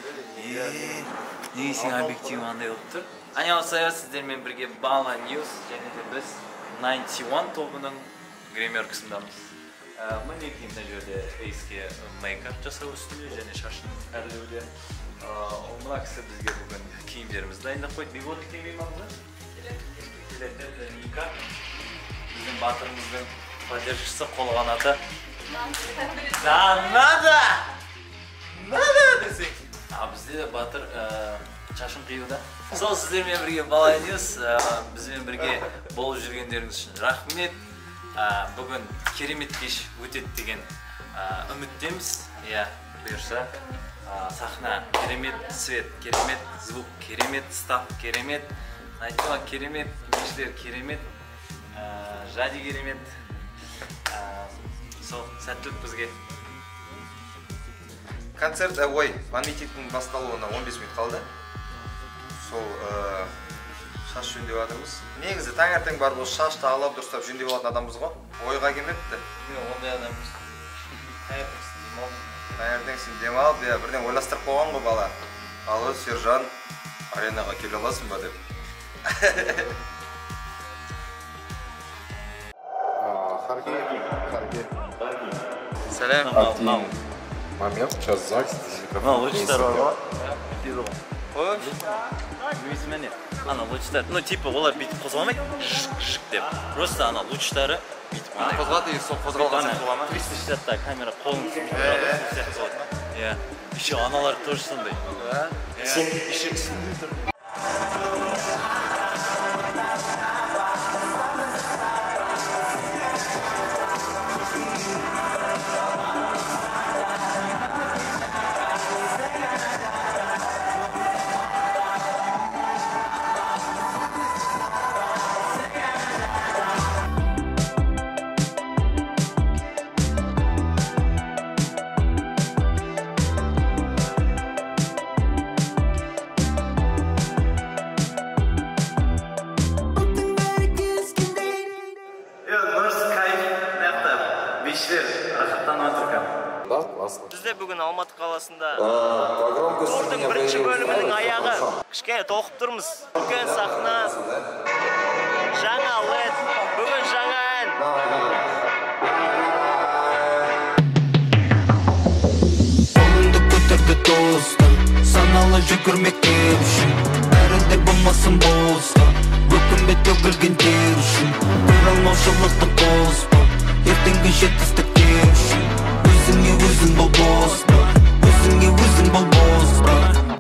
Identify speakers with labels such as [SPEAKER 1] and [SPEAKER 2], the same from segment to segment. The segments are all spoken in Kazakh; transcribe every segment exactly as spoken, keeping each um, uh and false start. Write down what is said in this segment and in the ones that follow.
[SPEAKER 1] Негесің объектив андай болып тұр. Ан녕하세요, сіздермен бірге Bala News және де біз ninety one тобының гримеркасындамыз. Мінекей мына жерде Эйске мейкап жасау үстінде және шашын әрлеуде. Мына кісі бізге бүгін киімдерімізді дайындап қойды. Не болды екен дейміз? Келеді Ника. Біздің батырымыздың поддержкасы қолғанаты. Да, надо! Надо десек. А бізде де батыр шашын қиюда. Сол сіздермен бірге Bala News, бізбен бірге болып жүргендеріңіз үшін рахмет. Бүгін керемет кеш өтеді деген үміттеміз. Иә, бұйырса сахна керемет, свет керемет, звук керемет, став керемет, айтуға керемет, кешілер керемет, жади керемет. Сол сәттілік бізге.
[SPEAKER 2] Концерт, ой, фан-митингтің басталуына он бес минут қалды. Сол шаш жөндеп жатырмыз. Негізі таңертең барып осы шашты алып дұрыстап жөндеп алатын адамбыз ғой. Ойға келмепті.
[SPEAKER 1] Ондай адамбыз.
[SPEAKER 2] Таңертең сен демалып, бірден ойластырып қойған ғой бала. Алло, Сержан, аренаға келе аласың ба деп.
[SPEAKER 3] Харги, Харги.
[SPEAKER 1] Сәлем.
[SPEAKER 3] Момент, сейчас ЗАГС.
[SPEAKER 1] Ана лучтар бар ғой. Дейді ғой. Қой. Өйсімен не? Ана лучтар. Ну, типа, олар бүйтіп қозғалмайды. Жық-жық деп. Просто ана лучтары бүйтіп қана.
[SPEAKER 2] Қозғалды, и сол қозғалған сәт бола ма?
[SPEAKER 1] триста шестьдесят камера қолын сияқты болады. Иә. Еще аналар тоже сондай. Сен еще үстінде тұр.
[SPEAKER 4] Бізде бүгін Алматы қаласында турдың бірінші бөлімінің аяғы. Кішкене тоқып тұрмыз. Үлкен сахна, жаңа лед, бүгін жаңа ән.
[SPEAKER 5] Қолыңды көтерді достым, саналы жүгірмекке үшін. Бәрінде болмасын босқа, өкінбе төгілгендер үшін. Көр алмаушылықты қоспа, ертеңгі жетістікке үшін. Өзіңе өзің бол бос ба, өзіңе өзің бол бос ба.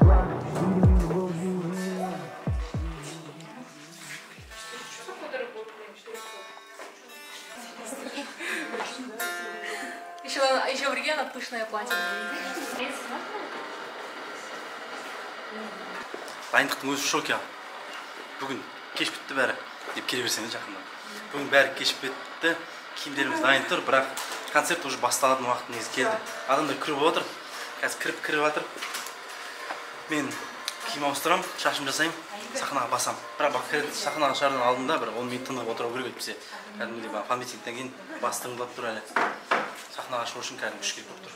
[SPEAKER 6] Еще, еще в регионах пышное платье.
[SPEAKER 7] Дайындықтың өзі шоке. Бүгін кеш бітті бәрі деп келе берсеңіз жақында. Бүгін бәрі кеш бітті, киімдеріміз дайын тұр, бірақ концерт уже басталатын уақыт негізі келді. Адамдар кіріп отыр, қазір кіріп кіріп жатыр. Мен киім ауыстырамын, шашым жасаймын, сахнаға басам. Бірақ сахнаға шығардың алдында бір он минут тынығып отыру керек етпесе. Кәдімгідей фан-митингтен кейін бастырыңдап тұр әлі. Сахнаға шығу үшін кәдімгі күш керек болып тұр.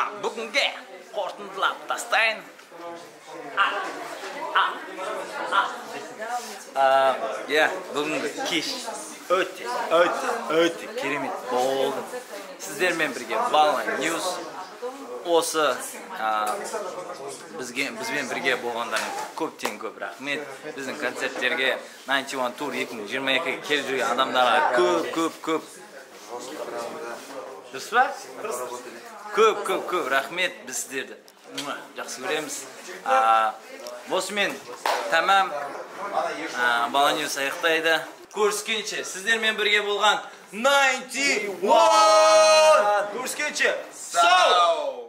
[SPEAKER 1] бүгінге қорытындылап тастайын. Иә, бүгінгі кеш өте, өте, өте керемет болды. Сіздермен бірге Балан Ньюс осы бізбен бірге болғандарың көптен көп рахмет. Біздің концерттерге ninety one тур екі мың жиырма екіге келіп жүрген адамдарға көп, көп, көп. Дұрыс па? Көп, көп, көп рахмет. Біз сіздерді жақсы көреміз. Осымен тамам Балан Ньюс аяқтайды. Көріскенше сіздермен бірге болған ninety one! Көріскенше! Сау!